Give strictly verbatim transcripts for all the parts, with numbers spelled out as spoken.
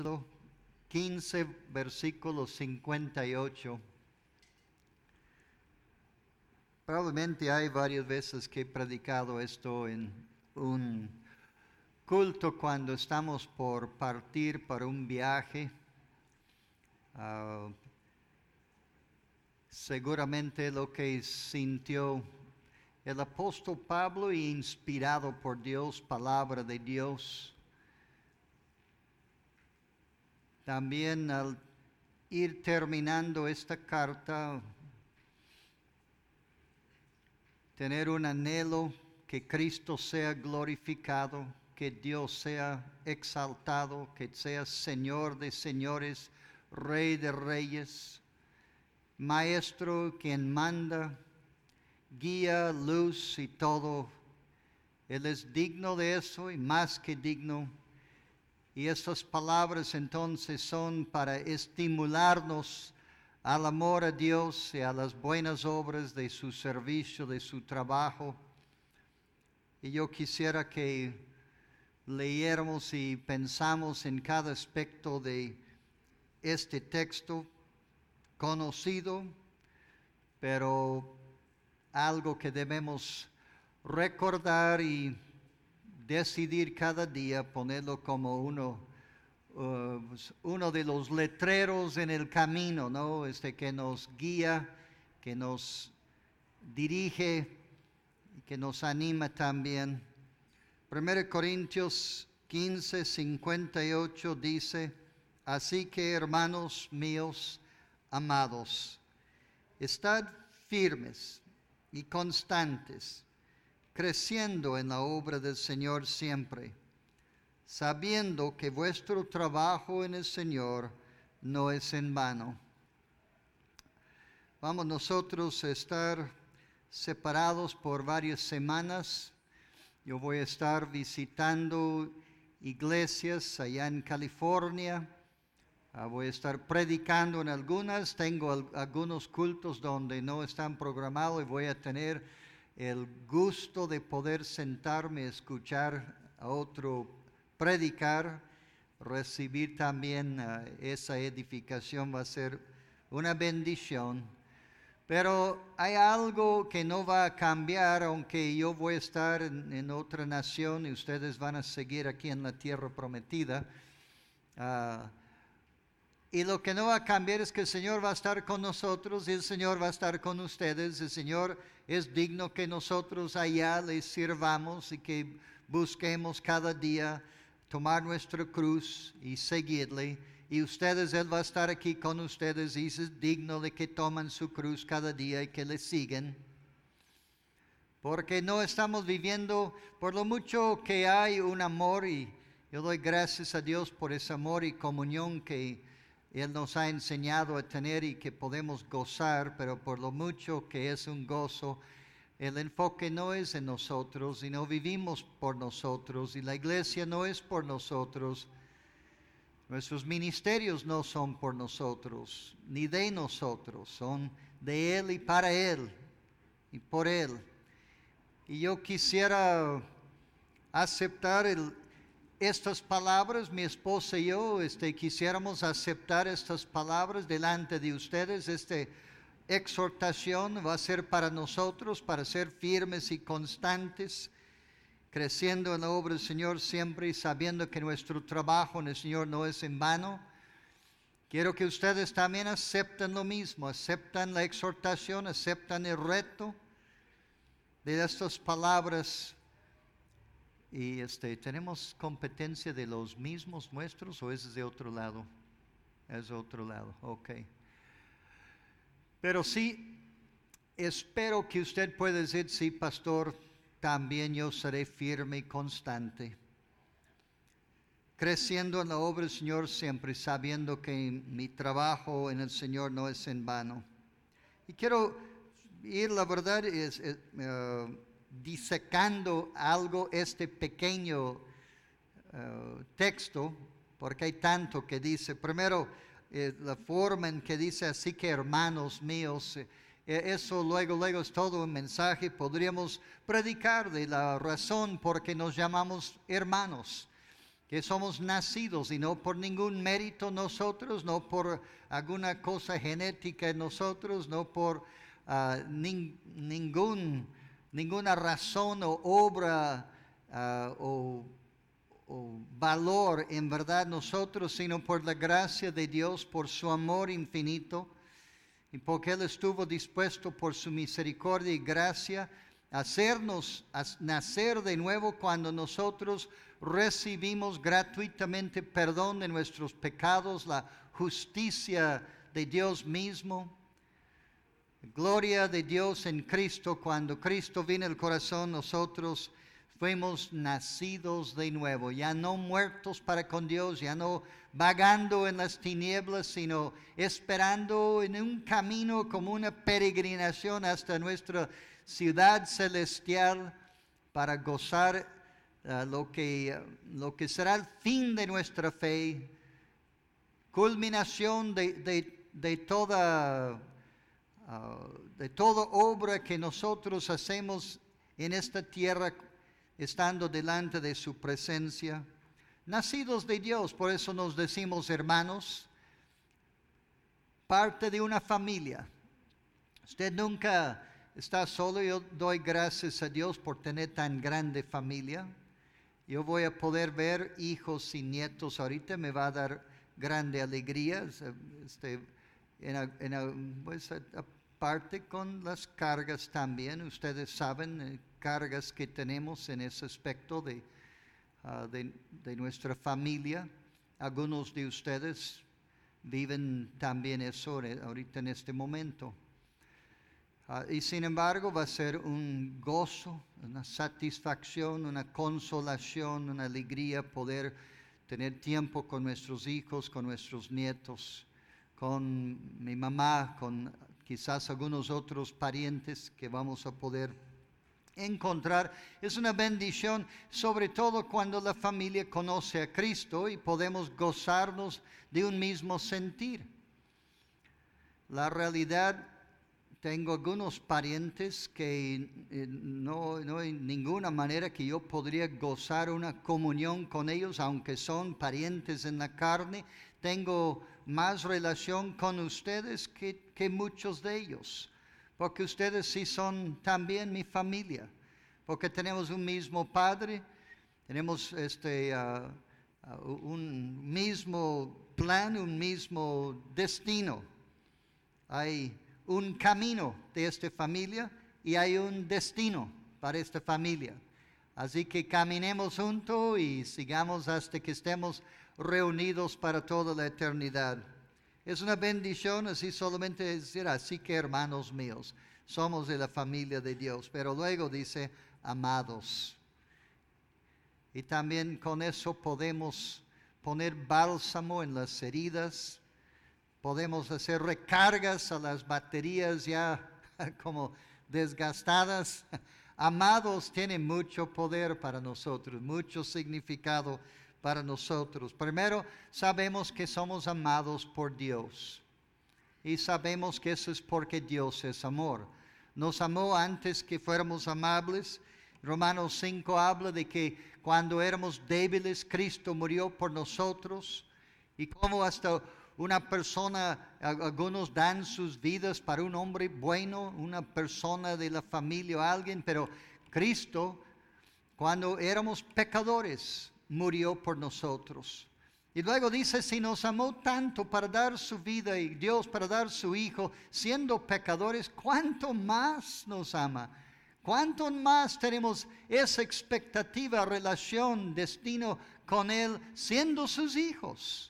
quince, versículo cincuenta y ocho. Probablemente hay varias veces que he predicado esto en un culto cuando estamos por partir para un viaje. Uh, seguramente lo que sintió el apóstol Pablo, inspirado por Dios, palabra de Dios. También al ir terminando esta carta, tener un anhelo que Cristo sea glorificado, que Dios sea exaltado, que sea Señor de señores, Rey de reyes, Maestro quien manda, guía, luz y todo. Él es digno de eso y más que digno. Y estas palabras entonces son para estimularnos al amor a Dios y a las buenas obras de su servicio, de su trabajo. Y yo quisiera que leyéramos y pensamos en cada aspecto de este texto conocido, pero algo que debemos recordar y decidir cada día, ponerlo como uno, uh, uno de los letreros en el camino, ¿no? Este que nos guía, que nos dirige y que nos anima también. Primera Corintios quince, cincuenta y ocho dice: así que, hermanos míos amados, estad firmes y constantes, creciendo en la obra del Señor siempre, sabiendo que vuestro trabajo en el Señor no es en vano. Vamos nosotros a estar separados por varias semanas. Yo voy a estar visitando iglesias allá en California. Uh, voy a estar predicando en algunas. Tengo al, algunos cultos donde no están programados y voy a tener el gusto de poder sentarme a escuchar a otro predicar, recibir también uh, esa edificación. Va a ser una bendición. Pero hay algo que no va a cambiar, aunque yo voy a estar en, en otra nación y ustedes van a seguir aquí en la tierra prometida. Uh, y lo que no va a cambiar es que el Señor va a estar con nosotros y el Señor va a estar con ustedes. El Señor es digno que nosotros allá le sirvamos y que busquemos cada día tomar nuestra cruz y seguirle. Y ustedes, Él va a estar aquí con ustedes y es digno de que tomen su cruz cada día y que le siguen. Porque no estamos viviendo, por lo mucho que hay un amor, y yo doy gracias a Dios por ese amor y comunión que Él nos ha enseñado a tener y que podemos gozar, pero por lo mucho que es un gozo, el enfoque no es en nosotros y no vivimos por nosotros y la iglesia no es por nosotros. Nuestros ministerios no son por nosotros, ni de nosotros, son de Él y para Él y por Él. Y yo quisiera aceptar el, estas palabras, mi esposa y yo, este, quisiéramos aceptar estas palabras delante de ustedes. Esta exhortación va a ser para nosotros, para ser firmes y constantes, creciendo en la obra del Señor siempre y sabiendo que nuestro trabajo en el Señor no es en vano. Quiero que ustedes también acepten lo mismo, aceptan la exhortación, aceptan el reto de estas palabras. Y este, ¿tenemos competencia de los mismos nuestros o es de otro lado? Es de otro lado, ok. Pero sí, espero que usted pueda decir, sí, pastor, también yo seré firme y constante, creciendo en la obra del Señor siempre, sabiendo que mi trabajo en el Señor no es en vano. Y quiero ir, la verdad, es, es uh, disecando algo, este pequeño uh, texto, porque hay tanto que dice. Primero, eh, la forma en que dice, así que hermanos míos, eh, eso luego, luego es todo un mensaje. Podríamos predicar de la razón por que nos llamamos hermanos. que somos nacidos y no por ningún mérito nosotros, no por alguna cosa genética en nosotros, no por uh, nin, ningún, ninguna razón o obra uh, o, o valor en verdad nosotros, sino por la gracia de Dios, por su amor infinito y porque Él estuvo dispuesto por su misericordia y gracia a hacernos a nacer de nuevo cuando nosotros recibimos gratuitamente perdón de nuestros pecados, la justicia de Dios mismo. Gloria de Dios en Cristo. Cuando Cristo vino al corazón, nosotros fuimos nacidos de nuevo, ya no muertos para con Dios, ya no vagando en las tinieblas, sino esperando en un camino como una peregrinación hasta nuestra ciudad celestial para gozar Uh, lo, que, uh, lo que será el fin de nuestra fe, culminación de, de, de, toda, uh, de toda obra que nosotros hacemos en esta tierra, estando delante de su presencia, nacidos de Dios. Por eso nos decimos hermanos, parte de una familia. Usted nunca está solo. Yo doy gracias a Dios por tener tan grande familia. Yo voy a poder ver hijos y nietos ahorita, me va a dar grande alegría, este, en, en, pues, aparte con las cargas también. Ustedes saben, eh, cargas que tenemos en ese aspecto de, uh, de, de nuestra familia. Algunos de ustedes viven también eso ahorita en este momento. Uh, y sin embargo va a ser un gozo, una satisfacción, una consolación, una alegría poder tener tiempo con nuestros hijos, con nuestros nietos, con mi mamá, con quizás algunos otros parientes que vamos a poder encontrar. Es una bendición, sobre todo cuando la familia conoce a Cristo y podemos gozarnos de un mismo sentir. La realidad, tengo algunos parientes que eh, no, no hay ninguna manera que yo podría gozar una comunión con ellos, aunque son parientes en la carne. Tengo más relación con ustedes que, que muchos de ellos, porque ustedes sí son también mi familia, porque tenemos un mismo Padre, tenemos este, uh, uh, un mismo plan, un mismo destino. Hay un camino de esta familia y hay un destino para esta familia. Así que caminemos juntos y sigamos hasta que estemos reunidos para toda la eternidad. Es una bendición así solamente decir, así que hermanos míos, somos de la familia de Dios. Pero luego dice, amados. Y también con eso podemos poner bálsamo en las heridas. Podemos hacer recargas a las baterías ya como desgastadas. Amados tiene mucho poder para nosotros, mucho significado para nosotros. Primero, sabemos que somos amados por Dios. Y sabemos que eso es porque Dios es amor. Nos amó antes que fuéramos amables. Romanos cinco habla de que cuando éramos débiles, Cristo murió por nosotros. Y como hasta una persona, algunos dan sus vidas para un hombre bueno, una persona de la familia o alguien, pero Cristo, cuando éramos pecadores, murió por nosotros. Y luego dice, si nos amó tanto para dar su vida y Dios para dar su Hijo, siendo pecadores, ¿cuánto más nos ama? ¿Cuánto más tenemos esa expectativa, relación, destino con Él, siendo sus hijos?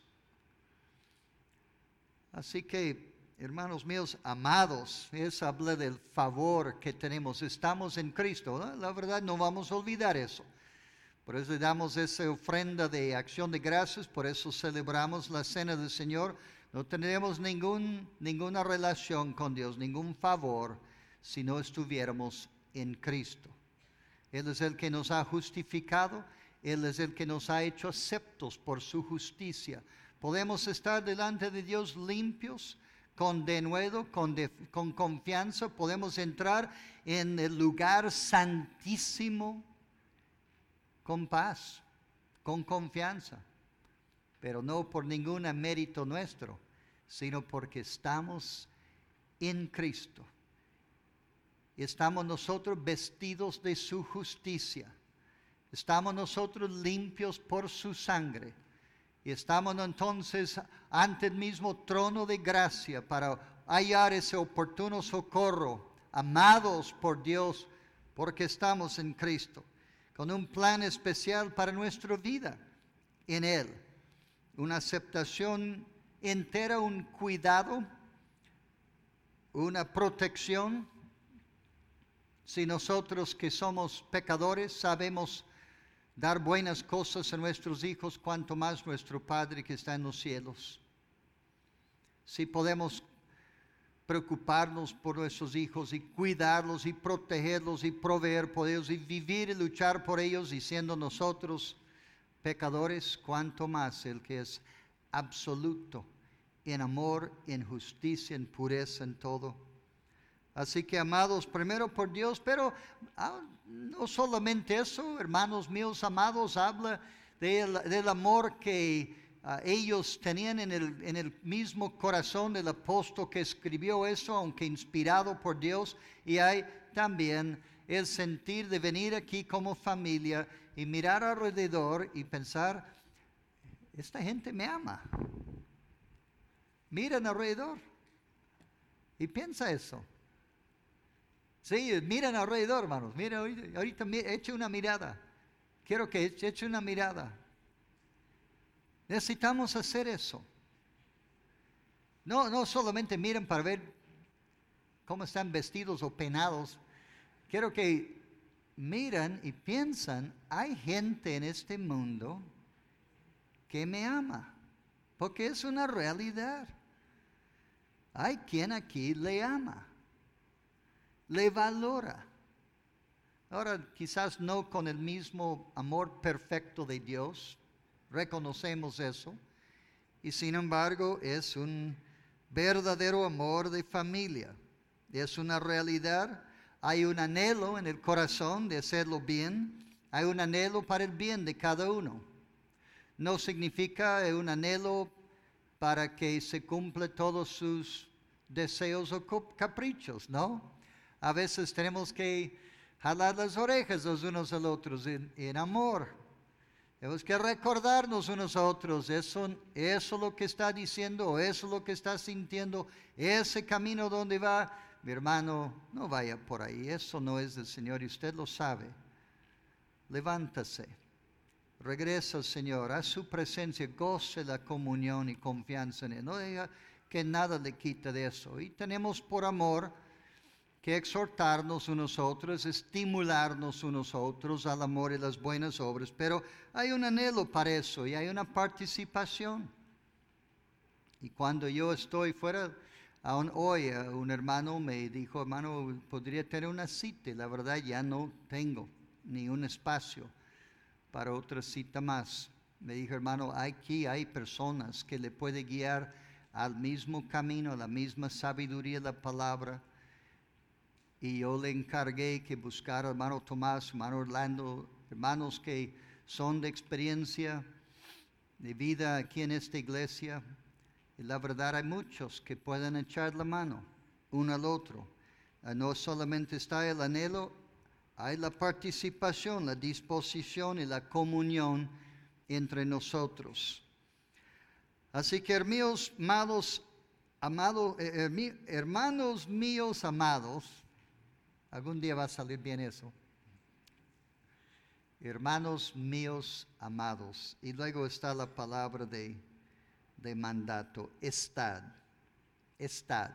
Así que, hermanos míos, amados, es hablar del favor que tenemos. Estamos en Cristo, ¿no? La verdad, no vamos a olvidar eso. Por eso le damos esa ofrenda de acción de gracias, por eso celebramos la cena del Señor. No tendremos ningún, ninguna relación con Dios, ningún favor, si no estuviéramos en Cristo. Él es el que nos ha justificado, Él es el que nos ha hecho aceptos por su justicia. Podemos estar delante de Dios limpios, con denuedo, con, de, con confianza. Podemos entrar en el lugar santísimo con paz, con confianza, pero no por ningún mérito nuestro, sino porque estamos en Cristo. Estamos nosotros vestidos de su justicia. Estamos nosotros limpios por su sangre. Y estamos entonces ante el mismo trono de gracia para hallar ese oportuno socorro, amados por Dios, porque estamos en Cristo, con un plan especial para nuestra vida en Él. Una aceptación entera, un cuidado, una protección. Si nosotros que somos pecadores sabemos dar buenas cosas a nuestros hijos, cuanto más nuestro Padre que está en los cielos. Si podemos preocuparnos por nuestros hijos y cuidarlos y protegerlos y proveer por ellos y vivir y luchar por ellos, y siendo nosotros pecadores, cuanto más el que es absoluto en amor, en justicia, en pureza, en todo. Así que amados primero por Dios, pero ah, no solamente eso, hermanos míos amados, habla del, del amor que uh, ellos tenían en el, en el mismo corazón del apóstol que escribió eso, aunque inspirado por Dios. Y hay también el sentir de venir aquí como familia y mirar alrededor y pensar, esta gente me ama. Miren alrededor y piensa eso. Sí, miren alrededor, hermanos. Miren, ahorita, ahorita eche una mirada. Quiero que eche, eche una mirada. Necesitamos hacer eso. No, no solamente miren para ver cómo están vestidos o peinados. Quiero que miren y piensan, hay gente en este mundo que me ama, porque es una realidad. Hay quien aquí le ama, le valora. Ahora, quizás no con el mismo amor perfecto de Dios, reconocemos eso, y sin embargo es un verdadero amor de familia, es una realidad. Hay un anhelo en el corazón de hacerlo bien, hay un anhelo para el bien de cada uno. No significa un anhelo para que se cumpla todos sus deseos o caprichos, ¿no? A veces tenemos que jalar las orejas los unos a los otros en, en amor. Tenemos que recordarnos unos a otros, eso, eso es lo que está diciendo, eso es lo que está sintiendo, ese camino donde va, mi hermano, no vaya por ahí, eso no es del Señor y usted lo sabe. Levántase, regresa al Señor, a su presencia, goce la comunión y confianza en Él. No diga que nada le quita de eso. Y tenemos por amor que exhortarnos unos a otros, estimularnos unos a otros al amor y las buenas obras, pero hay un anhelo para eso y hay una participación. Y cuando yo estoy fuera, aún hoy un hermano me dijo, hermano, podría tener una cita, y la verdad ya no tengo ni un espacio para otra cita más. Me dijo, hermano, aquí hay personas que le puede guiar al mismo camino, a la misma sabiduría de la palabra. Y yo le encargué que buscara al hermano Tomás, hermano Orlando, hermanos que son de experiencia, de vida aquí en esta iglesia. Y la verdad hay muchos que pueden echar la mano uno al otro. No solamente está el anhelo, hay la participación, la disposición y la comunión entre nosotros. Así que hermanos amados, amados eh, hermanos míos amados, algún día va a salir bien eso. Hermanos míos amados. Y luego está la palabra de, de mandato. Estad. Estad.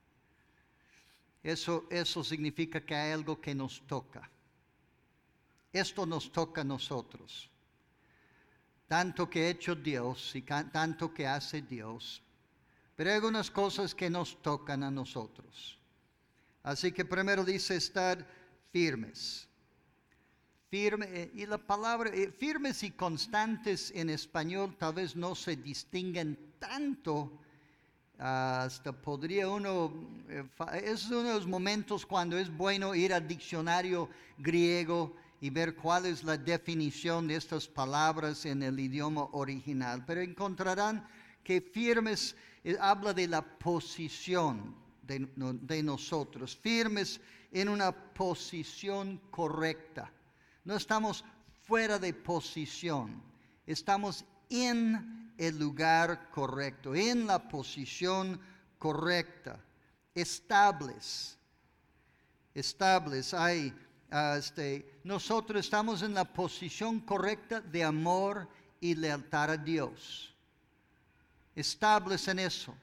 Eso, eso significa que hay algo que nos toca. Esto nos toca a nosotros. Tanto que ha hecho Dios y tanto que hace Dios. Pero hay algunas cosas que nos tocan a nosotros. Así que primero dice estar firmes. Firme, y la palabra, firmes y constantes en español tal vez no se distinguen tanto. Hasta podría uno, es uno de los momentos cuando es bueno ir al diccionario griego y ver cuál es la definición de estas palabras en el idioma original, pero encontrarán que firmes eh, habla de la posición de, de nosotros, firmes en una posición correcta. No estamos fuera de posición, estamos en el lugar correcto, en la posición correcta, estables, estables. Hay, uh, este, nosotros estamos en la posición correcta de amor y lealtad a Dios, estables en eso.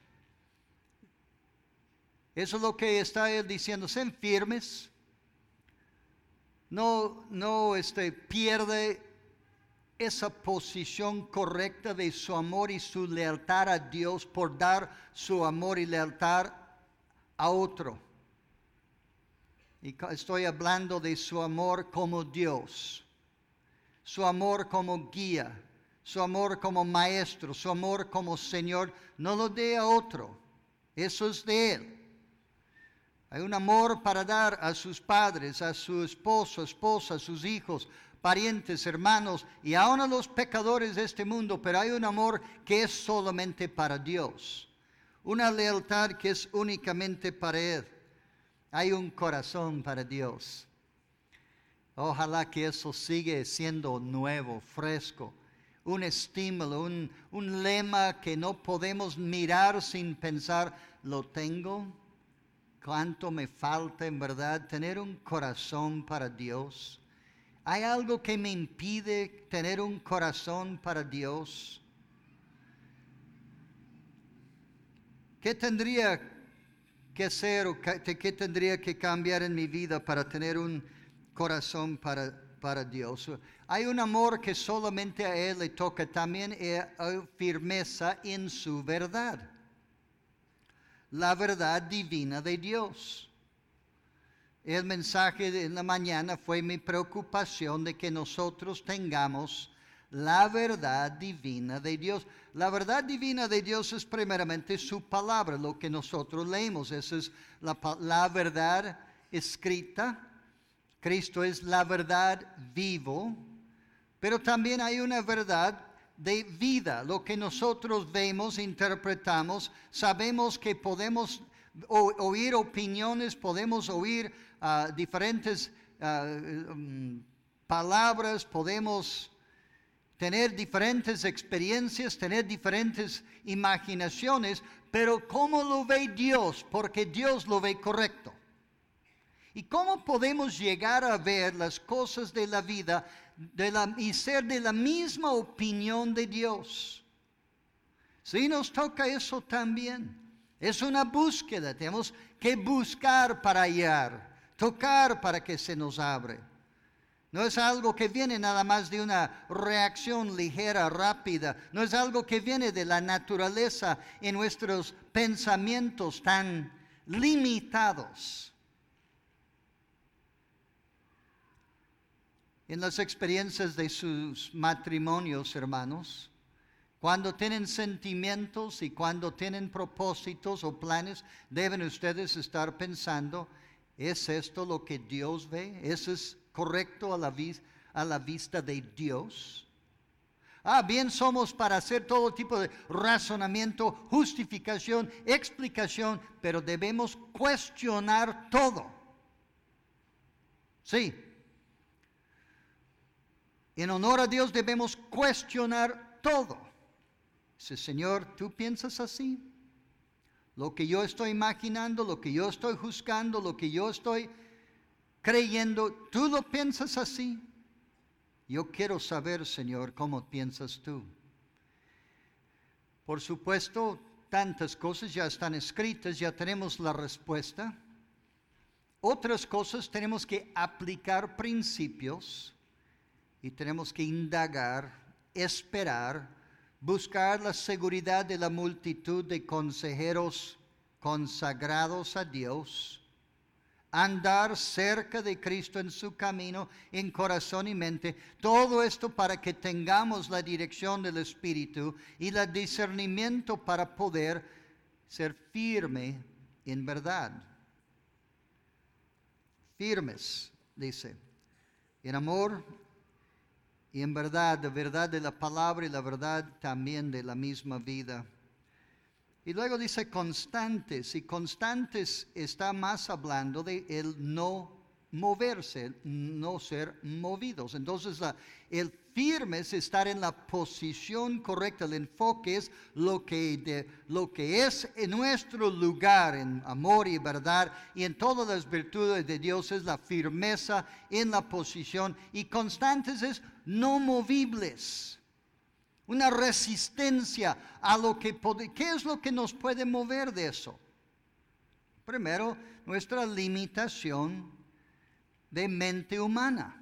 Eso es lo que está él diciendo, sean firmes, no, no este, pierde esa posición correcta de su amor y su lealtad a Dios por dar su amor y lealtad a otro. Y estoy hablando de su amor como Dios, su amor como guía, su amor como maestro, su amor como Señor. No lo dé a otro, eso es de Él. Hay un amor para dar a sus padres, a su esposo, esposa, a sus hijos, parientes, hermanos y aún a los pecadores de este mundo, pero hay un amor que es solamente para Dios, una lealtad que es únicamente para Él. Hay un corazón para Dios. Ojalá que eso siga siendo nuevo, fresco, un estímulo, un, un lema que no podemos mirar sin pensar, ¿lo tengo? ¿Cuánto me falta en verdad tener un corazón para Dios? ¿Hay algo que me impide tener un corazón para Dios? ¿Qué tendría que hacer o qué tendría que cambiar en mi vida para tener un corazón para, para Dios? Hay un amor que solamente a Él le toca, también hay firmeza en su verdad. La verdad divina de Dios. El mensaje de la mañana fue mi preocupación de que nosotros tengamos la verdad divina de Dios. La verdad divina de Dios es primeramente su palabra, lo que nosotros leemos. Esa es la, la verdad escrita. Cristo es la verdad vivo, pero también hay una verdad de vida, lo que nosotros vemos, interpretamos, sabemos que podemos o, oír opiniones, podemos oír uh, diferentes uh, um, palabras, podemos tener diferentes experiencias, tener diferentes imaginaciones, pero ¿cómo lo ve Dios? Porque Dios lo ve correcto. ¿Y cómo podemos llegar a ver las cosas de la vida de la, y ser de la misma opinión de Dios? Sí, nos toca eso también. Es una búsqueda, tenemos que buscar para hallar, tocar para que se nos abre. No es algo que viene nada más de una reacción ligera, rápida. No es algo que viene de la naturaleza en nuestros pensamientos tan limitados. En las experiencias de sus matrimonios, hermanos, cuando tienen sentimientos y cuando tienen propósitos o planes, deben ustedes estar pensando, ¿es esto lo que Dios ve? ¿Eso es correcto a la, vis- a la vista de Dios? Ah, bien somos para hacer todo tipo de razonamiento, justificación, explicación, pero debemos cuestionar todo. Sí. En honor a Dios debemos cuestionar todo. Dice, Señor, ¿tú piensas así? Lo que yo estoy imaginando, lo que yo estoy juzgando, lo que yo estoy creyendo, ¿tú lo piensas así? Yo quiero saber, Señor, cómo piensas tú. Por supuesto, tantas cosas ya están escritas, ya tenemos la respuesta. Otras cosas tenemos que aplicar principios y tenemos que indagar, esperar, buscar la seguridad de la multitud de consejeros consagrados a Dios, andar cerca de Cristo en su camino, en corazón y mente, todo esto para que tengamos la dirección del Espíritu y el discernimiento para poder ser firme en verdad. Firmes, dice. en amor y en verdad, de verdad de la palabra y la verdad también de la misma vida. Y luego dice constantes, y constantes está más hablando de el no moverse, el no ser movidos. Entonces la, el firme es estar en la posición correcta, el enfoque es lo que, de, lo que es en nuestro lugar, en amor y verdad, y en todas las virtudes de Dios es la firmeza en la posición, y constantes es no movibles. Una resistencia a lo que puede. ¿Qué es lo que nos puede mover de eso? Primero, nuestra limitación de mente humana.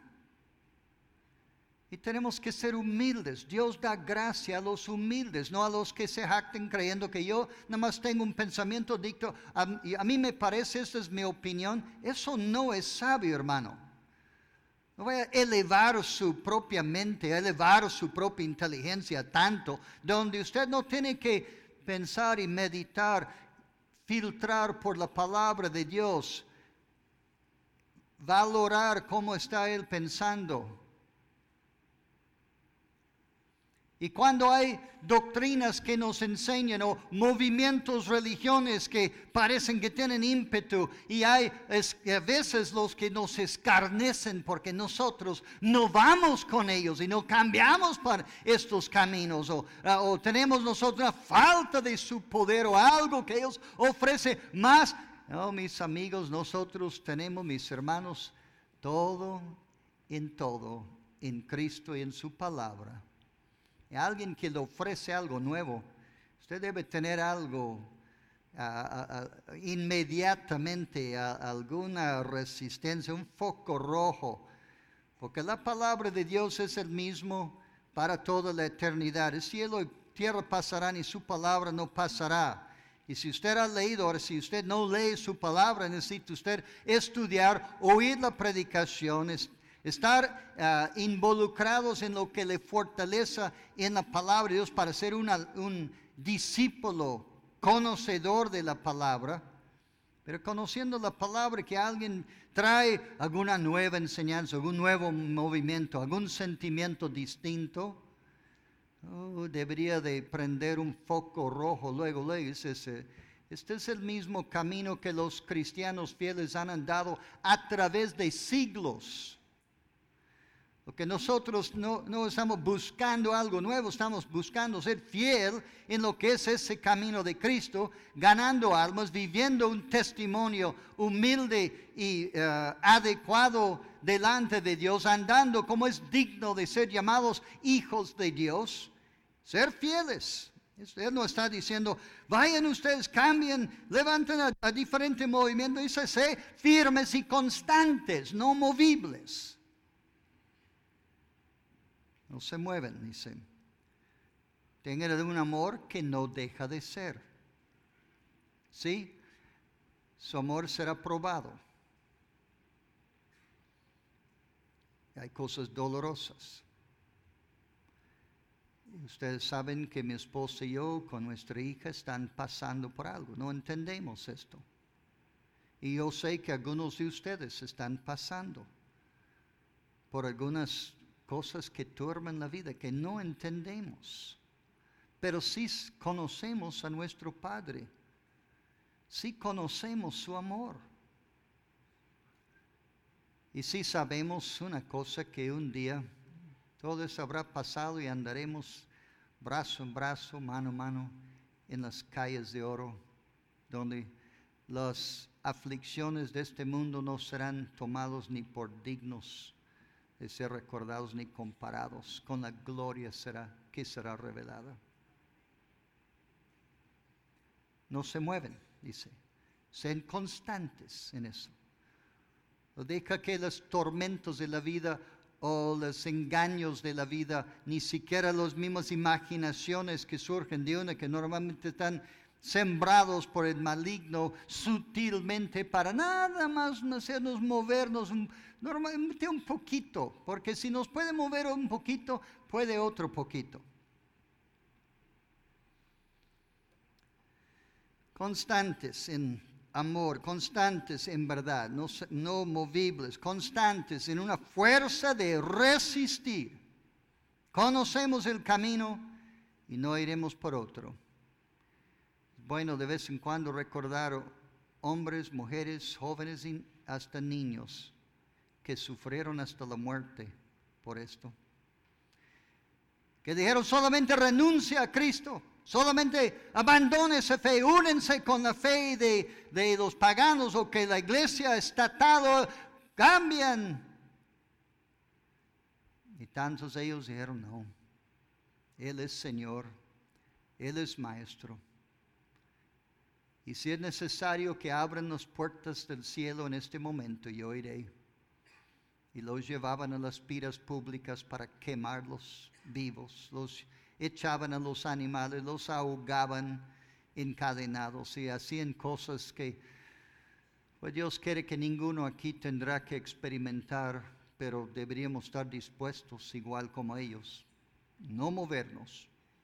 Y tenemos que ser humildes. Dios da gracia a los humildes, no a los que se jacten creyendo que yo nada más tengo un pensamiento dicto. A, y a mí me parece, esta es mi opinión. Eso no es sabio, hermano. No voy a elevar su propia mente, elevar su propia inteligencia tanto, donde usted no tiene que pensar y meditar, filtrar por la palabra de Dios, valorar cómo está él pensando. Y cuando hay doctrinas que nos enseñan o movimientos religiones que parecen que tienen ímpetu y hay es, a veces los que nos escarnecen porque nosotros no vamos con ellos y no cambiamos para estos caminos o, o tenemos nosotros una falta de su poder o algo que ellos ofrecen más. No, mis amigos, nosotros tenemos, mis hermanos, todo en todo en Cristo y en su palabra. Y alguien que le ofrece algo nuevo, usted debe tener algo uh, uh, uh, inmediatamente, uh, alguna resistencia, un foco rojo, porque la palabra de Dios es el mismo para toda la eternidad. El cielo y tierra pasarán y su palabra no pasará. Y si usted ha leído, ahora si usted no lee su palabra, necesita usted estudiar, oír la predicación, estar uh, involucrados en lo que le fortaleza en la palabra de Dios para ser una, un discípulo conocedor de la palabra. Pero conociendo la palabra, que alguien trae alguna nueva enseñanza, algún nuevo movimiento, algún sentimiento distinto, oh, debería de prender un foco rojo luego, luego. Es ese, este es el mismo camino que los cristianos fieles han andado a través de siglos. Porque nosotros no, no estamos buscando algo nuevo, estamos buscando ser fiel en lo que es ese camino de Cristo, ganando almas, viviendo un testimonio humilde y uh, adecuado delante de Dios, andando como es digno de ser llamados hijos de Dios, ser fieles. Él no está diciendo, vayan ustedes, cambien, levanten a, a diferente movimiento, dice, sé firmes y constantes, no movibles. No se mueven, dice. Tengan un amor que no deja de ser. ¿Sí? Su amor será probado. Hay cosas dolorosas. Ustedes saben que mi esposa y yo con nuestra hija están pasando por algo. No entendemos esto. Y yo sé que algunos de ustedes están pasando por algunas cosas que turban la vida, que no entendemos. Pero sí conocemos a nuestro Padre. Sí conocemos su amor. Y sí sabemos una cosa, que un día todo eso habrá pasado y andaremos brazo en brazo, mano a mano, en las calles de oro, donde las aflicciones de este mundo no serán tomados ni por dignos de ser recordados ni comparados con la gloria será, que será revelada. No se mueven, dice. Sean constantes en eso. No deja que los tormentos de la vida o los engaños de la vida, ni siquiera las mismas imaginaciones que surgen de una, que normalmente están sembrados por el maligno sutilmente para nada más hacernos movernos un, normalmente un poquito, porque si nos puede mover un poquito, puede otro poquito. Constantes en amor, constantes en verdad, no, no movibles, constantes en una fuerza de resistir. Conocemos el camino y no iremos por otro. Bueno, de vez en cuando recordar hombres, mujeres, jóvenes y hasta niños que sufrieron hasta la muerte por esto. Que dijeron solamente renuncia a Cristo, solamente abandone esa fe, únense con la fe de, de los paganos o que la iglesia estatal cambian. Y tantos de ellos dijeron no, Él es Señor, Él es Maestro. Y si es necesario que abran las puertas del cielo en este momento, yo iré. Y los llevaban a las piras públicas para quemarlos vivos, los echaban a los animales, los ahogaban encadenados y hacían cosas que pues Dios quiere que ninguno aquí tendrá que experimentar, pero deberíamos estar dispuestos igual como ellos, no movernos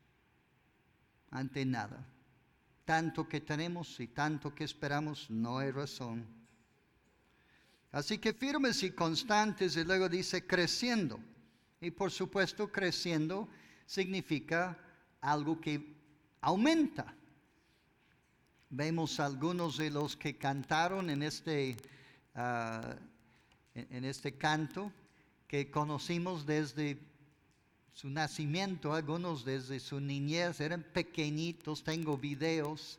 ante nada. Tanto que tenemos y tanto que esperamos, no hay razón. Así que firmes y constantes, y luego dice creciendo. Y por supuesto creciendo significa algo que aumenta. Vemos algunos de los que cantaron en este, uh, en, en este canto, que conocimos desde su nacimiento, algunos desde su niñez, eran pequeñitos. Tengo videos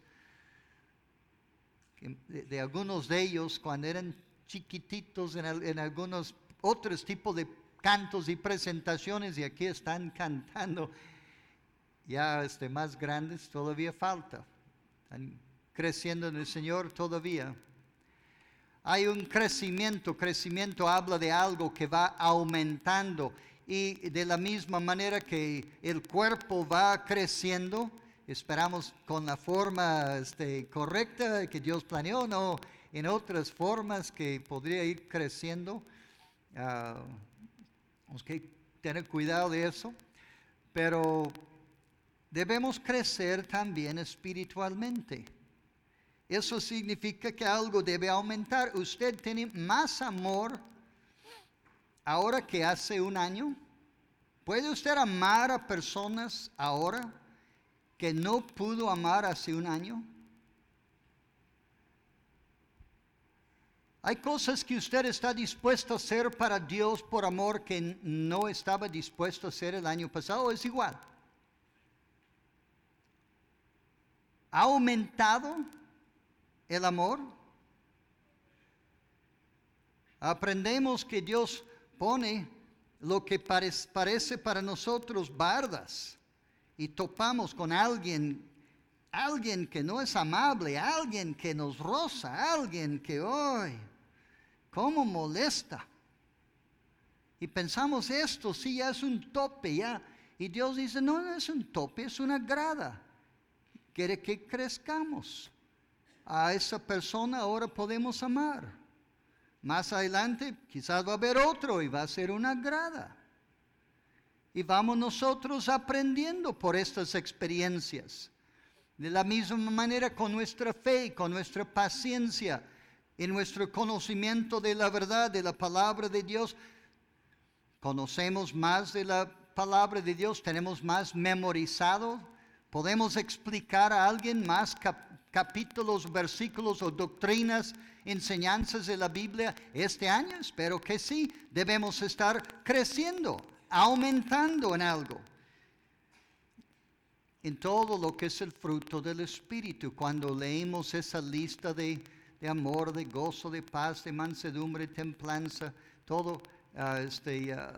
de, de algunos de ellos cuando eran chiquititos en, en algunos otros tipos de cantos y presentaciones, y aquí están cantando ya este, más grandes. Todavía falta, están creciendo en el Señor todavía. Hay un crecimiento, crecimiento habla de algo que va aumentando, y de la misma manera que el cuerpo va creciendo, esperamos con la forma este, correcta que Dios planeó, no en otras formas que podría ir creciendo. Uh, tenemos que tener cuidado de eso, pero debemos crecer también espiritualmente. Eso significa que algo debe aumentar. Usted tiene más amor ahora que hace un año. ¿Puede usted amar a personas ahora que no pudo amar hace un año? Hay cosas que usted está dispuesto a hacer para Dios por amor que no estaba dispuesto a hacer el año pasado. Es igual. ¿Ha aumentado el amor? Aprendemos que Dios pone lo que parece, parece para nosotros bardas, y topamos con alguien, alguien que no es amable, alguien que nos roza, alguien que hoy, cómo molesta. Y pensamos esto, sí, ya es un tope, ya. Y Dios dice, no, no es un tope, es una grada. Quiere que crezcamos. A esa persona ahora podemos amar. Más adelante quizás va a haber otro y va a ser una grada. Y vamos nosotros aprendiendo por estas experiencias. De la misma manera con nuestra fe, con nuestra paciencia, en nuestro conocimiento de la verdad, de la palabra de Dios. Conocemos más de la palabra de Dios, tenemos más memorizado. Podemos explicar a alguien más cap- capítulos, versículos o doctrinas, enseñanzas de la Biblia este año. Espero que sí. Debemos estar creciendo, aumentando en algo, en todo lo que es el fruto del Espíritu. Cuando leemos esa lista de, de amor, de gozo, de paz, de mansedumbre, templanza, todo uh, este, uh,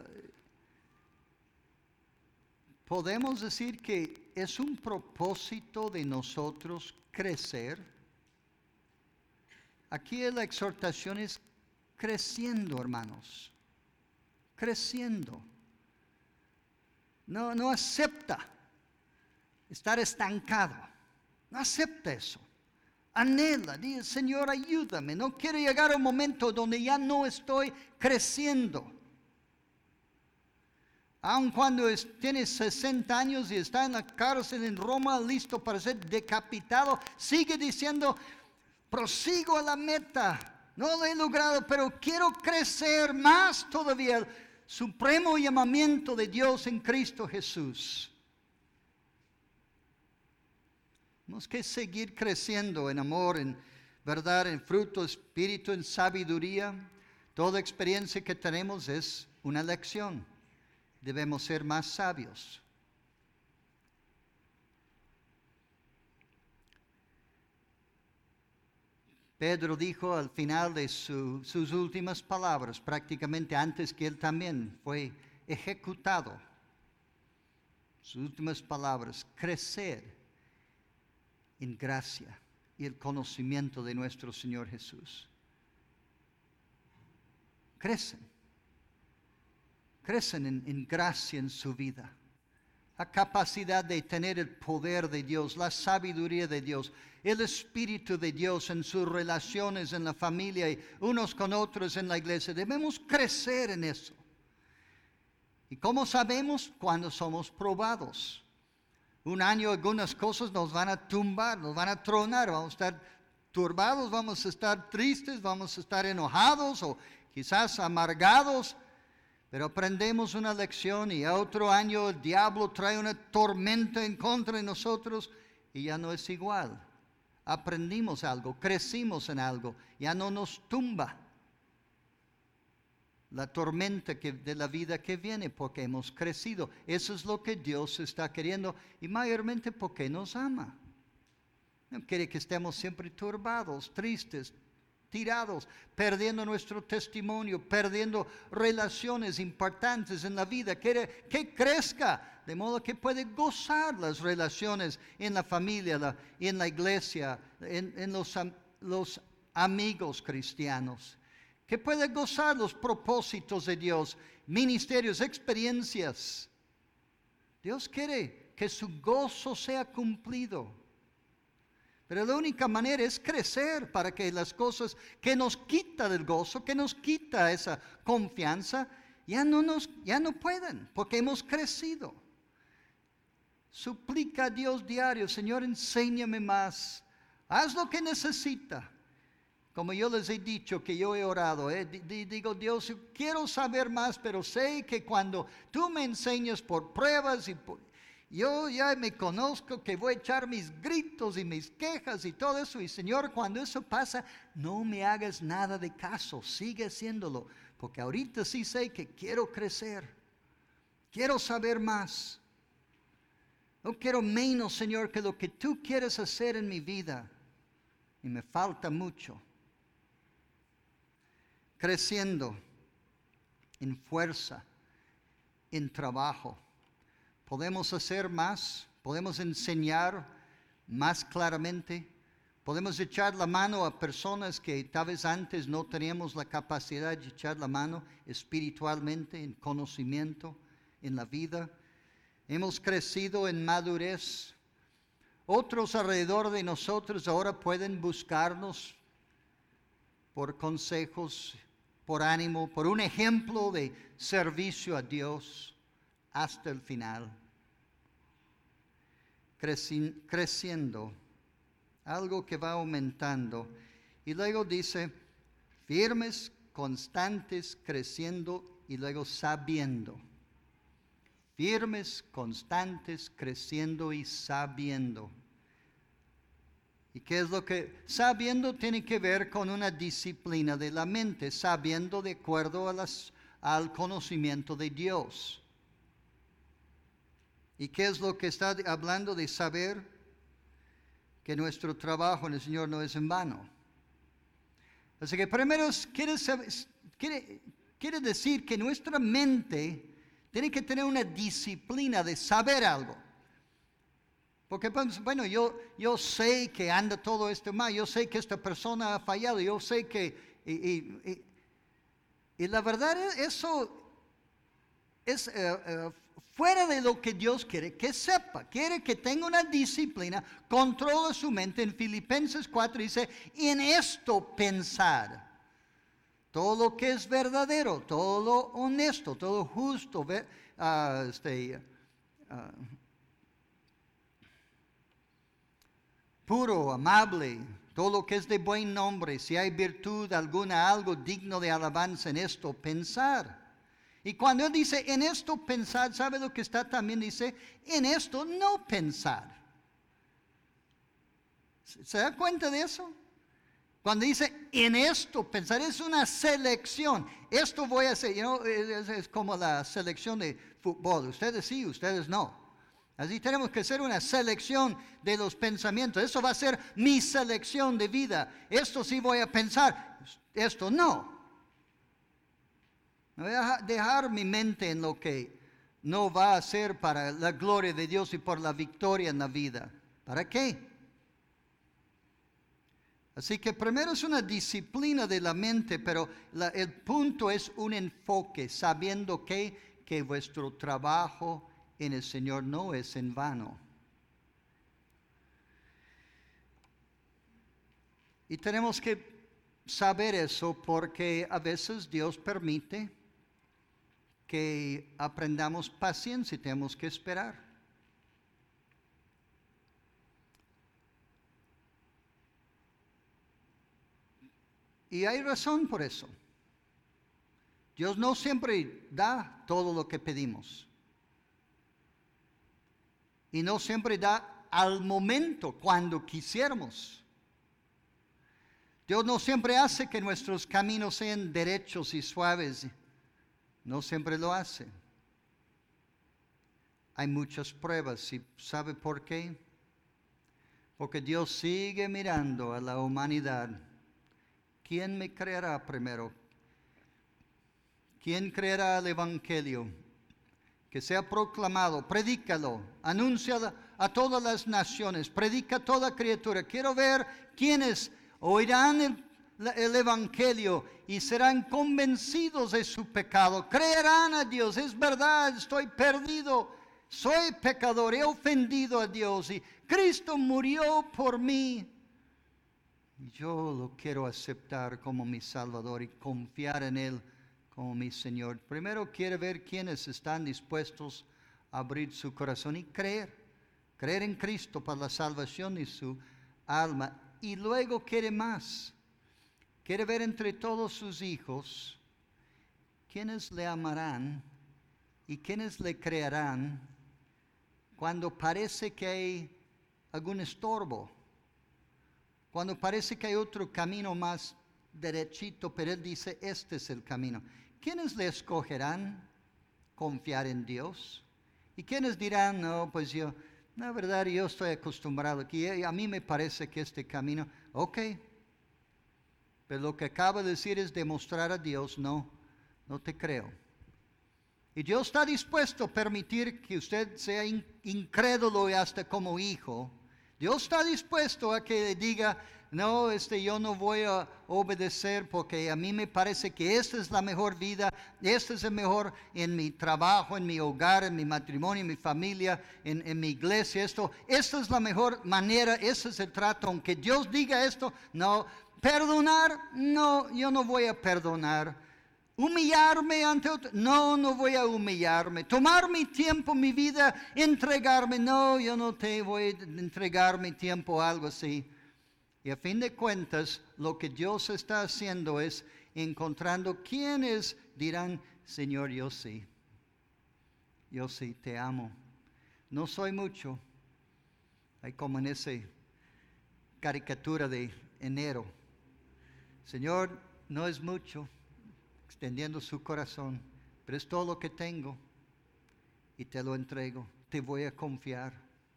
podemos decir que es un propósito de nosotros crecer. Aquí la exhortación es creciendo, hermanos, creciendo. No, no acepta estar estancado, no acepta eso. Anhela, dice, Señor, ayúdame. No quiero llegar a un momento donde ya no estoy creciendo. Aun cuando es, tiene sesenta años y está en la cárcel en Roma, listo para ser decapitado, sigue diciendo, prosigo a la meta. No lo he logrado, pero quiero crecer más todavía. El supremo llamamiento de Dios en Cristo Jesús. Tenemos que seguir creciendo en amor, en verdad, en fruto, espíritu, en sabiduría. Toda experiencia que tenemos es una lección. Debemos ser más sabios. Pedro dijo al final de su, sus últimas palabras, prácticamente antes que él también fue ejecutado. Sus últimas palabras, crecer en gracia y el conocimiento de nuestro Señor Jesús. Crecen. Crecen en, en gracia en su vida. La capacidad de tener el poder de Dios, la sabiduría de Dios, el Espíritu de Dios en sus relaciones en la familia y unos con otros en la iglesia. Debemos crecer en eso. ¿Y cómo sabemos? Cuando somos probados. Un año algunas cosas nos van a tumbar, nos van a tronar, vamos a estar turbados, vamos a estar tristes, vamos a estar enojados o quizás amargados. Pero aprendemos una lección y a otro año el diablo trae una tormenta en contra de nosotros y ya no es igual. Aprendimos algo, crecimos en algo, ya no nos tumba la tormenta que, de la vida que viene porque hemos crecido. Eso es lo que Dios está queriendo y mayormente porque nos ama. No quiere que estemos siempre turbados, tristes, tirados, perdiendo nuestro testimonio, perdiendo relaciones importantes en la vida. Quiere que crezca, de modo que puede gozar las relaciones en la familia, la, en la iglesia, en, en los, los amigos cristianos. Que puede gozar los propósitos de Dios, ministerios, experiencias. Dios quiere que su gozo sea cumplido. Pero la única manera es crecer para que las cosas que nos quita del gozo, que nos quita esa confianza, ya no, nos, ya no pueden, porque hemos crecido. Suplica a Dios diario, Señor, enséñame más. Haz lo que necesita. Como yo les he dicho que yo he orado, eh, d- digo, Dios, quiero saber más, pero sé que cuando tú me enseñas por pruebas y por... Yo ya me conozco que voy a echar mis gritos y mis quejas y todo eso. Y Señor, cuando eso pasa, no me hagas nada de caso. Sigue haciéndolo. Porque ahorita sí sé que quiero crecer. Quiero saber más. No quiero menos, Señor, que lo que tú quieres hacer en mi vida. Y me falta mucho. Creciendo en fuerza, en trabajo. Podemos hacer más, podemos enseñar más claramente, podemos echar la mano a personas que tal vez antes no teníamos la capacidad de echar la mano espiritualmente, en conocimiento, en la vida. Hemos crecido en madurez. Otros alrededor de nosotros ahora pueden buscarnos por consejos, por ánimo, por un ejemplo de servicio a Dios. Hasta el final, Creci- creciendo, algo que va aumentando. Y luego dice, firmes, constantes, creciendo y luego sabiendo. Firmes, constantes, creciendo y sabiendo. ¿Y qué es lo que? Sabiendo tiene que ver con una disciplina de la mente, sabiendo de acuerdo a las, al conocimiento de Dios. ¿Y qué es lo que está hablando de saber? Que nuestro trabajo en el Señor no es en vano. Así que primero quiere, saber, quiere, quiere decir que nuestra mente tiene que tener una disciplina de saber algo. Porque, bueno, yo, yo sé que anda todo esto mal, yo sé que esta persona ha fallado, yo sé que... Y, y, y, y la verdad es, eso es... Uh, uh, fuera de lo que Dios quiere que sepa. Quiere que tenga una disciplina, controla su mente. En Filipenses cuatro dice, y en esto pensar. Todo lo que es verdadero, todo lo honesto, todo justo, uh, este, uh, puro, amable, todo lo que es de buen nombre, si hay virtud alguna, algo digno de alabanza, en esto pensar. Y cuando él dice en esto pensar, ¿sabe lo que está también? Dice en esto no pensar. ¿Se da cuenta de eso? Cuando dice en esto pensar, es una selección. Esto voy a hacer, you know, es, es como la selección de fútbol. Ustedes sí, ustedes no. Así tenemos que hacer una selección de los pensamientos. Eso va a ser mi selección de vida. Esto sí voy a pensar, esto no. No voy a dejar mi mente en lo que no va a ser para la gloria de Dios y por la victoria en la vida. ¿Para qué? Así que primero es una disciplina de la mente, pero la, el punto es un enfoque, sabiendo que, que vuestro trabajo en el Señor no es en vano. Y tenemos que saber eso porque a veces Dios permite que aprendamos paciencia y tenemos que esperar. Y hay razón por eso. Dios no siempre da todo lo que pedimos. Y no siempre da al momento, cuando quisiéramos. Dios no siempre hace que nuestros caminos sean derechos y suaves. No siempre lo hace. Hay muchas pruebas. ¿Y sabe por qué? Porque Dios sigue mirando a la humanidad. ¿Quién me creerá primero? ¿Quién creerá el Evangelio? Que sea proclamado, predícalo, anuncia a todas las naciones, predica a toda criatura. Quiero ver quiénes oirán el, el Evangelio y serán convencidos de su pecado. Creerán a Dios, es verdad, estoy perdido, soy pecador, he ofendido a Dios y Cristo murió por mí. Yo lo quiero aceptar como mi Salvador y confiar en Él como mi Señor. Primero quiere ver quiénes están dispuestos a abrir su corazón y creer. Creer en Cristo para la salvación de su alma. Y luego quiere más. Quiere ver entre todos sus hijos quiénes le amarán y quiénes le creerán cuando parece que hay algún estorbo. Cuando parece que hay otro camino más derechito, pero Él dice, este es el camino. ¿Quiénes le escogerán confiar en Dios? ¿Y quiénes dirán, no, pues yo, la verdad, yo estoy acostumbrado aquí, a mí me parece que este camino, ok. Pero lo que acaba de decir es demostrar a Dios, no, no te creo. Y Dios está dispuesto a permitir que usted sea in, incrédulo y hasta como hijo. Dios está dispuesto a que diga, no, este, yo no voy a obedecer porque a mí me parece que esta es la mejor vida, esta es el mejor en mi trabajo, en mi hogar, en mi matrimonio, en mi familia, en, en mi iglesia, esto, esta es la mejor manera, este es el trato, aunque Dios diga esto, no, perdonar, no, yo no voy a perdonar. Humillarme ante otro, no, no voy a humillarme. Tomar mi tiempo, mi vida, entregarme, no, yo no te voy a entregar mi tiempo, algo así. Y a fin de cuentas, lo que Dios está haciendo es encontrando quienes dirán, Señor, yo sí, yo sí, te amo. No soy mucho. Hay como en esa caricatura de enero. Señor, no es mucho. Extendiendo su corazón, pero es todo lo que tengo y te lo entrego, te voy a confiar.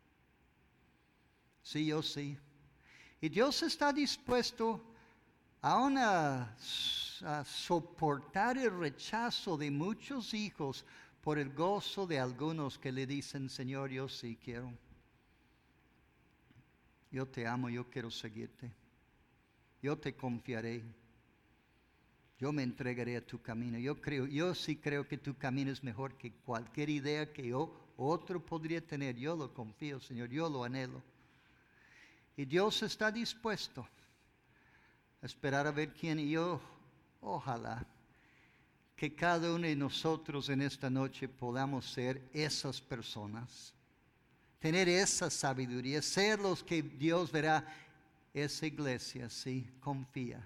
Sí, yo sí. Y Dios está dispuesto aún a, a soportar el rechazo de muchos hijos por el gozo de algunos que le dicen, Señor, yo sí quiero. Yo te amo, yo quiero seguirte. Yo te confiaré. Yo me entregaré a tu camino. Yo creo, yo sí creo que tu camino es mejor que cualquier idea que yo, otro podría tener. Yo lo confío, Señor, yo lo anhelo. Y Dios está dispuesto a esperar a ver quién. Y yo, ojalá, que cada uno de nosotros en esta noche podamos ser esas personas. Tener esa sabiduría, ser los que Dios verá. esa iglesia sí confía.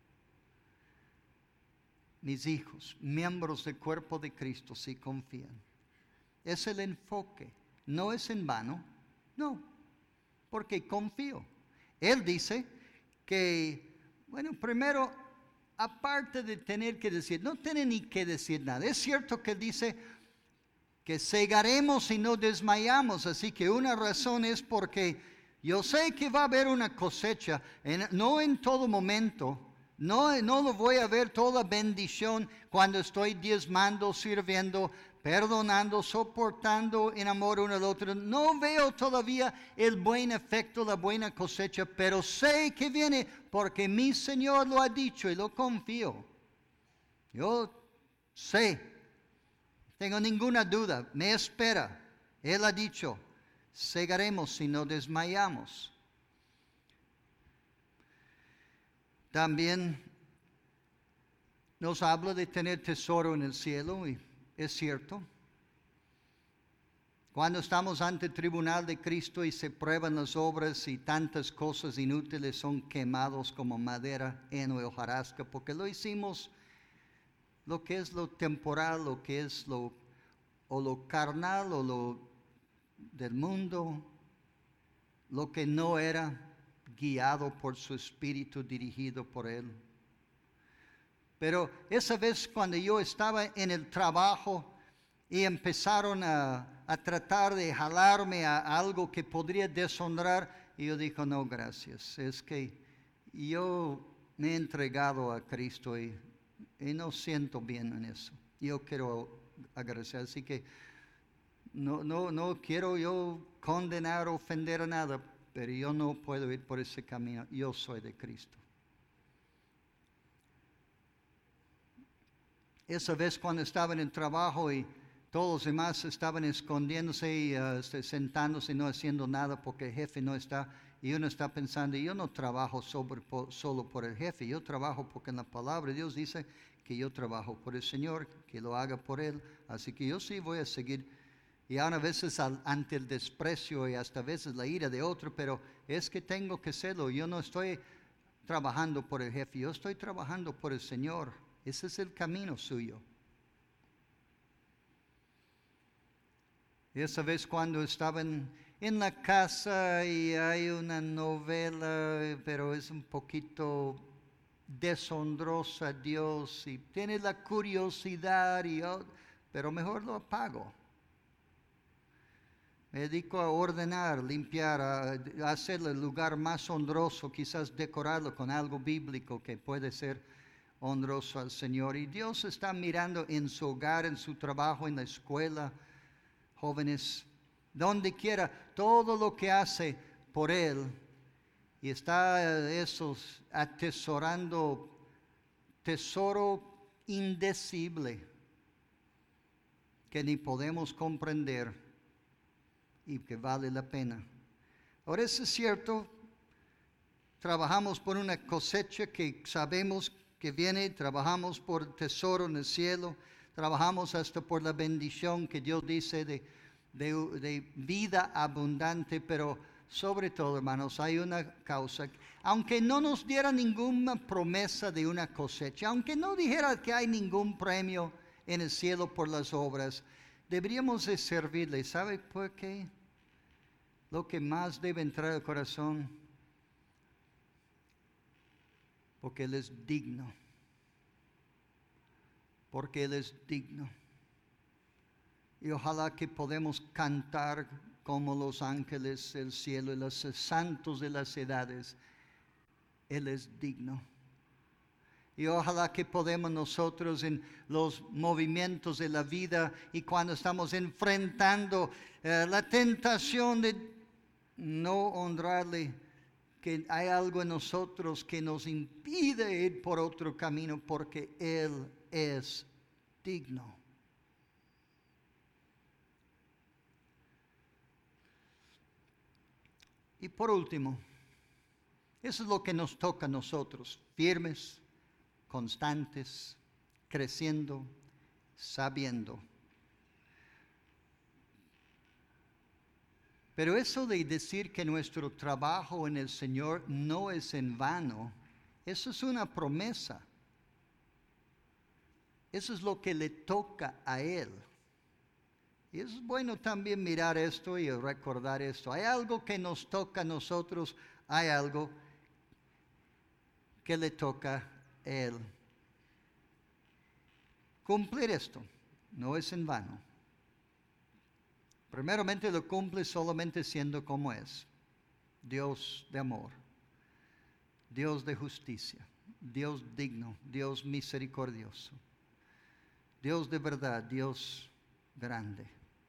Mis hijos, miembros del cuerpo de Cristo, sí confían. Es el enfoque, no es en vano, no, porque confío. Él dice que, bueno, primero, aparte de tener que decir, no tiene ni que decir nada. Es cierto que dice que segaremos y no desmayamos, así que una razón es porque yo sé que va a haber una cosecha, en, no en todo momento. No, no lo voy a ver toda bendición cuando estoy diezmando, sirviendo, perdonando, soportando en amor uno al otro. No veo todavía el buen efecto, la buena cosecha, pero sé que viene porque mi Señor lo ha dicho y lo confío. Yo sé, tengo ninguna duda, me espera. Él ha dicho, segaremos si no desmayamos. También nos habla de tener tesoro en el cielo, y es cierto. Cuando estamos ante el tribunal de Cristo y se prueban las obras y tantas cosas inútiles son quemados como madera, heno y hojarasca, porque lo hicimos lo que es lo temporal, lo que es lo, o lo carnal o lo del mundo, lo que no era guiado por su espíritu, dirigido por él. Pero esa vez cuando yo estaba en el trabajo y empezaron a, a tratar de jalarme a, a algo que podría deshonrar, y yo dije, no, gracias, es que yo me he entregado a Cristo y, y no siento bien en eso. Yo quiero agradecer, así que no, no, no quiero yo condenar o ofender a nada, pero yo no puedo ir por ese camino. Yo soy de Cristo. Esa vez cuando estaba en el trabajo y todos los demás estaban escondiéndose y uh, sentándose y no haciendo nada porque el jefe no está, y uno está pensando, yo no trabajo sobre, por, solo por el jefe, yo trabajo porque en la palabra de Dios dice que yo trabajo por el Señor, que lo haga por Él, así que yo sí voy a seguir. Y aún a veces al, ante el desprecio y hasta a veces la ira de otro, pero es que tengo que hacerlo. Yo no estoy trabajando por el jefe, yo estoy trabajando por el Señor. Ese es el camino suyo. Esa vez cuando estaban en la casa y hay una novela, pero es un poquito deshonrosa a Dios y tiene la curiosidad, y yo, pero mejor lo apago. Me dedico a ordenar, limpiar, a hacer el lugar más honroso, quizás decorarlo con algo bíblico que puede ser honroso al Señor. Y Dios está mirando en su hogar, en su trabajo, en la escuela, jóvenes, donde quiera, todo lo que hace por Él. Y está esos atesorando tesoro indecible que ni podemos comprender y que vale la pena. Ahora, eso es cierto, trabajamos por una cosecha que sabemos que viene, trabajamos por tesoro en el cielo, trabajamos hasta por la bendición que Dios dice de, de, de vida abundante, pero sobre todo, hermanos, hay una causa. Aunque no nos diera ninguna promesa de una cosecha, aunque no dijera que hay ningún premio en el cielo por las obras, deberíamos de servirle. ¿Sabe por qué? Lo que más debe entrar al corazón, porque Él es digno. Porque Él es digno. Y ojalá que podamos cantar como los ángeles del cielo y los santos de las edades. Él es digno. Y ojalá que podamos nosotros en los movimientos de la vida y cuando estamos enfrentando eh, la tentación de no honrarle, que hay algo en nosotros que nos impide ir por otro camino, porque Él es digno. Y por último, eso es lo que nos toca a nosotros, firmes, constantes, creciendo, sabiendo. Pero eso de decir que nuestro trabajo en el Señor no es en vano, eso es una promesa. Eso es lo que le toca a Él. Y es bueno también mirar esto y recordar esto. Hay algo que nos toca a nosotros, hay algo que le toca a Él. Cumplir esto no es en vano. Primeramente lo cumple solamente siendo como es. Dios de amor, Dios de justicia, Dios digno, Dios misericordioso, Dios de verdad, Dios grande.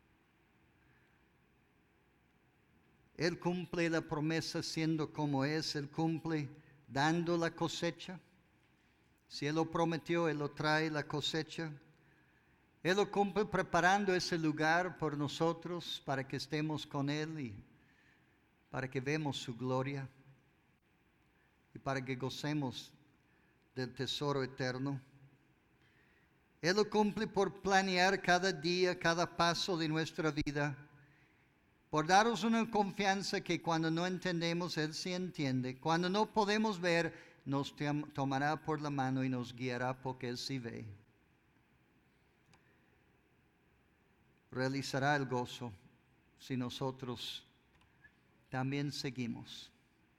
Él cumple la promesa siendo como es, Él cumple dando la cosecha. Si Él lo prometió, Él lo trae la cosecha. Él lo cumple preparando ese lugar por nosotros para que estemos con Él y para que vemos su gloria y para que gocemos del tesoro eterno. Él lo cumple por planear cada día, cada paso de nuestra vida, por darnos una confianza que cuando no entendemos, Él sí entiende. Cuando no podemos ver, nos tomará por la mano y nos guiará porque Él sí ve. Realizará el gozo si nosotros también seguimos.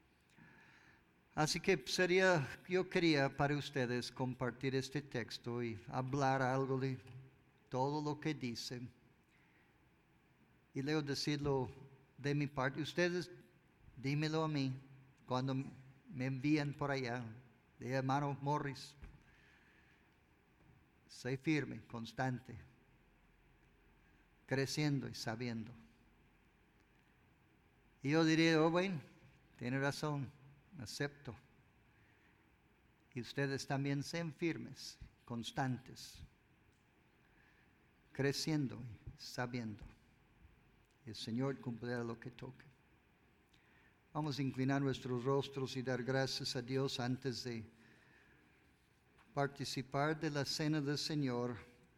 Así que sería, yo quería para ustedes compartir este texto y hablar algo de todo lo que dice. Y luego decirlo de mi parte. Ustedes, dímelo a mí cuando me envían por allá. De hermano Morris, sé firme, constante, creciendo y sabiendo. Y yo diría, oh bueno, tiene razón, acepto. Y ustedes también sean firmes, constantes, creciendo y sabiendo. El Señor cumplirá lo que toque. Vamos a inclinar nuestros rostros y dar gracias a Dios antes de participar de la cena del Señor.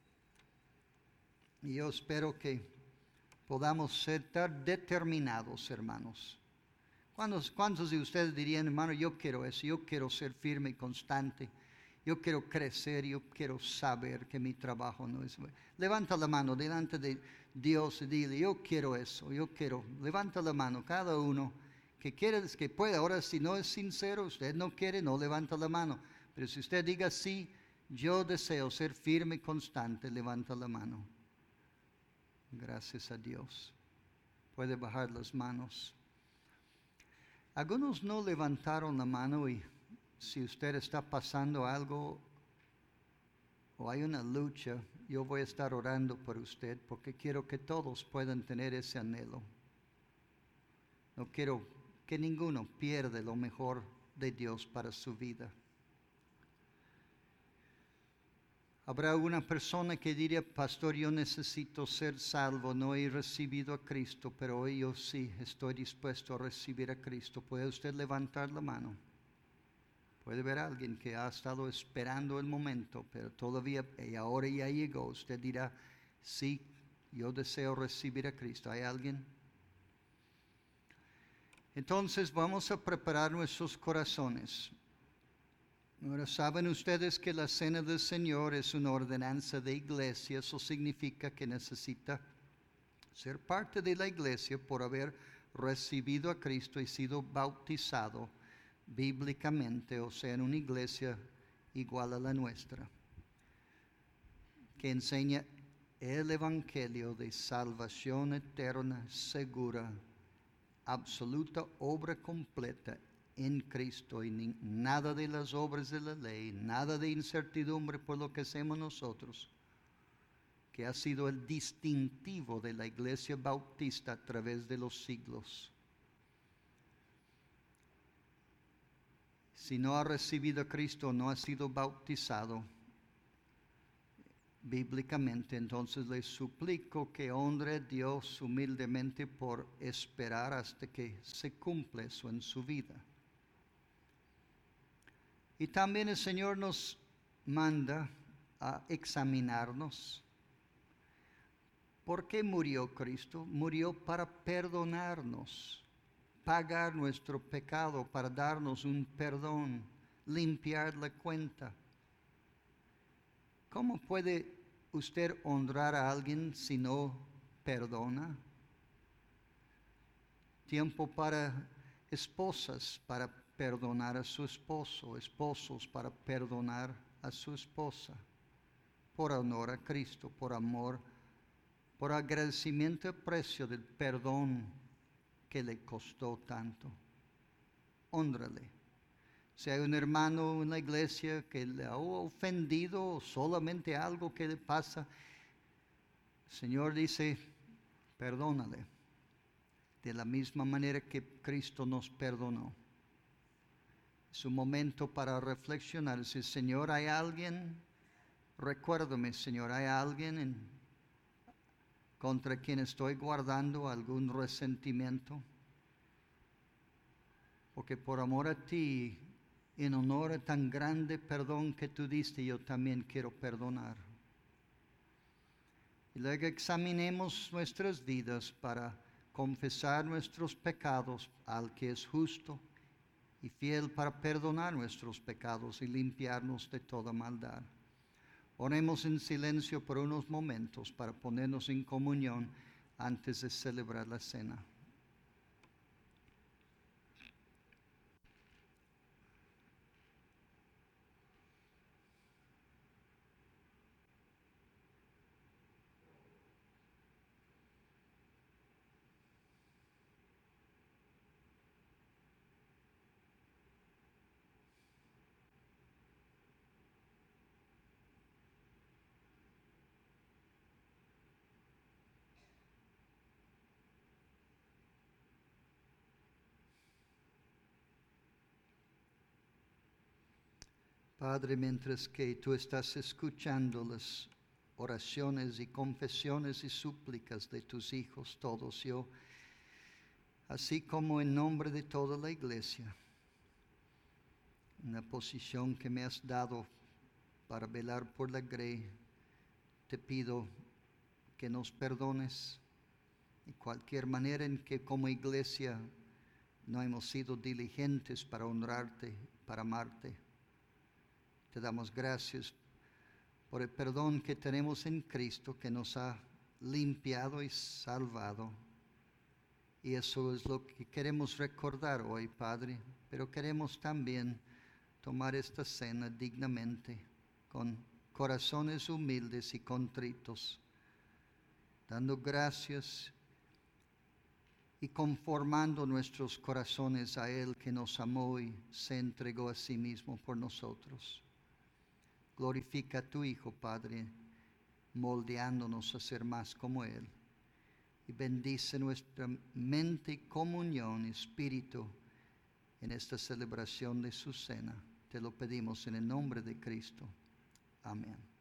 Y yo espero que podamos ser tan determinados, hermanos. ¿Cuántos, ¿Cuántos de ustedes dirían, hermano, yo quiero eso, yo quiero ser firme y constante? Yo quiero crecer, yo quiero saber que mi trabajo no es bueno. Levanta la mano delante de Dios y dile, yo quiero eso, yo quiero. Levanta la mano, cada uno que quiere, que pueda. Ahora, si no es sincero, usted no quiere, no levanta la mano. Pero si usted diga, sí, yo deseo ser firme y constante, levanta la mano. Gracias a Dios. Puede bajar las manos. Algunos no levantaron la mano y si usted está pasando algo o hay una lucha, yo voy a estar orando por usted porque quiero que todos puedan tener ese anhelo. No quiero que ninguno pierda lo mejor de Dios para su vida. Habrá una persona que diría, pastor, yo necesito ser salvo, no he recibido a Cristo, pero hoy yo sí estoy dispuesto a recibir a Cristo. ¿Puede usted levantar la mano? Puede ver a alguien que ha estado esperando el momento, pero todavía, y ahora ya llegó. Usted dirá, sí, yo deseo recibir a Cristo. ¿Hay alguien? Entonces vamos a preparar nuestros corazones. Ahora, ¿saben ustedes que la cena del Señor es una ordenanza de iglesia? Eso significa que necesita ser parte de la iglesia por haber recibido a Cristo y sido bautizado bíblicamente, o sea, en una iglesia igual a la nuestra, que enseña el evangelio de salvación eterna, segura, absoluta, obra completa en Cristo, y ni, nada de las obras de la ley, nada de incertidumbre por lo que hacemos nosotros, que ha sido el distintivo de la iglesia bautista a través de los siglos. Si no ha recibido a Cristo, no ha sido bautizado bíblicamente, entonces le suplico que honre a Dios humildemente por esperar hasta que se cumpla eso en su vida. Y también el Señor nos manda a examinarnos, ¿Por qué murió Cristo? Murió para perdonarnos, pagar nuestro pecado, para darnos un perdón, limpiar la cuenta. ¿Cómo puede usted honrar a alguien si no perdona? Tiempo para esposas para perdonar a su esposo, esposos para perdonar a su esposa, por honor a Cristo, por amor, por agradecimiento al precio del perdón que le costó tanto. Hónrale. Si hay un hermano en la iglesia que le ha ofendido o solamente algo que le pasa, el Señor dice, perdónale, de la misma manera que Cristo nos perdonó. Es un momento para reflexionar. Si, Señor, hay alguien, recuérdame, Señor, hay alguien en, contra quien estoy guardando algún resentimiento, porque por amor a ti, en honor a tan grande perdón que tú diste, yo también quiero perdonar. Y luego examinemos nuestras vidas para confesar nuestros pecados al que es justo y fiel para perdonar nuestros pecados y limpiarnos de toda maldad. Oremos en silencio por unos momentos para ponernos en comunión antes de celebrar la cena. Padre, mientras que tú estás escuchando las oraciones y confesiones y súplicas de tus hijos, todos yo, así como en nombre de toda la iglesia, en la posición que me has dado para velar por la grey, te pido que nos perdones de cualquier manera en que como iglesia no hemos sido diligentes para honrarte, para amarte. Te damos gracias por el perdón que tenemos en Cristo, que nos ha limpiado y salvado. Y eso es lo que queremos recordar hoy, Padre. Pero queremos también tomar esta cena dignamente, con corazones humildes y contritos, dando gracias y conformando nuestros corazones a Él que nos amó y se entregó a sí mismo por nosotros. Glorifica a tu Hijo, Padre, moldeándonos a ser más como Él. Y bendice nuestra mente y comunión, espíritu, en esta celebración de su cena. Te lo pedimos en el nombre de Cristo. Amén.